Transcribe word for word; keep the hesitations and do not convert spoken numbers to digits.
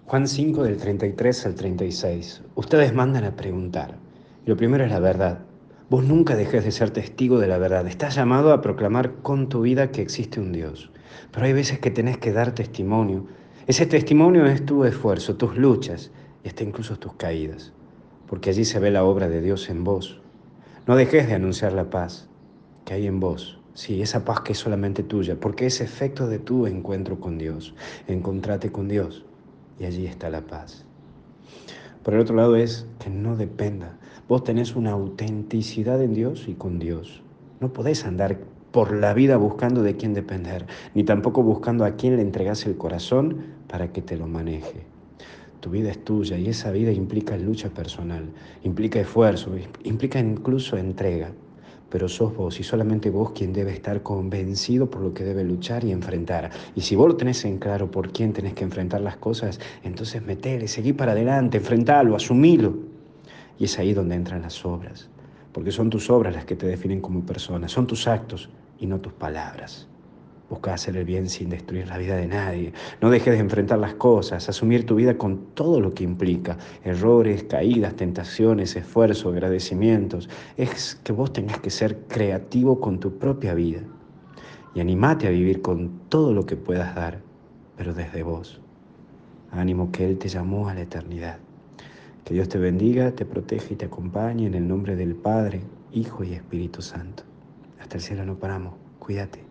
Juan cinco del treinta y tres al treinta y seis. Ustedes mandan a preguntar. Y lo primero es la verdad. Vos nunca dejes de ser testigo de la verdad. Estás llamado a proclamar con tu vida que existe un Dios. Pero hay veces que tenés que dar testimonio. Ese testimonio es tu esfuerzo, tus luchas y hasta incluso tus caídas. Porque allí se ve la obra de Dios en vos. No dejes de anunciar la paz que hay en vos. Sí, esa paz que es solamente tuya, porque es efecto de tu encuentro con Dios. Encontrate con Dios y allí está la paz. Por el otro lado es que no dependa. Vos tenés una autenticidad en Dios y con Dios. No podés andar por la vida buscando de quién depender, ni tampoco buscando a quién le entregás el corazón para que te lo maneje. Tu vida es tuya y esa vida implica lucha personal, implica esfuerzo, implica incluso entrega. Pero sos vos y solamente vos quien debe estar convencido por lo que debe luchar y enfrentar. Y si vos lo tenés en claro por quién tenés que enfrentar las cosas, entonces metele, seguí para adelante, enfrentalo, asumilo. Y es ahí donde entran las obras, porque son tus obras las que te definen como persona, son tus actos y no tus palabras. Busca hacer el bien sin destruir la vida de nadie. No dejes de enfrentar las cosas, asumir tu vida con todo lo que implica. Errores, caídas, tentaciones, esfuerzo, agradecimientos. Es que vos tengas que ser creativo con tu propia vida. Y animate a vivir con todo lo que puedas dar, pero desde vos. Ánimo que Él te llamó a la eternidad. Que Dios te bendiga, te proteja y te acompañe en el nombre del Padre, Hijo y Espíritu Santo. Hasta el cielo no paramos. Cuídate.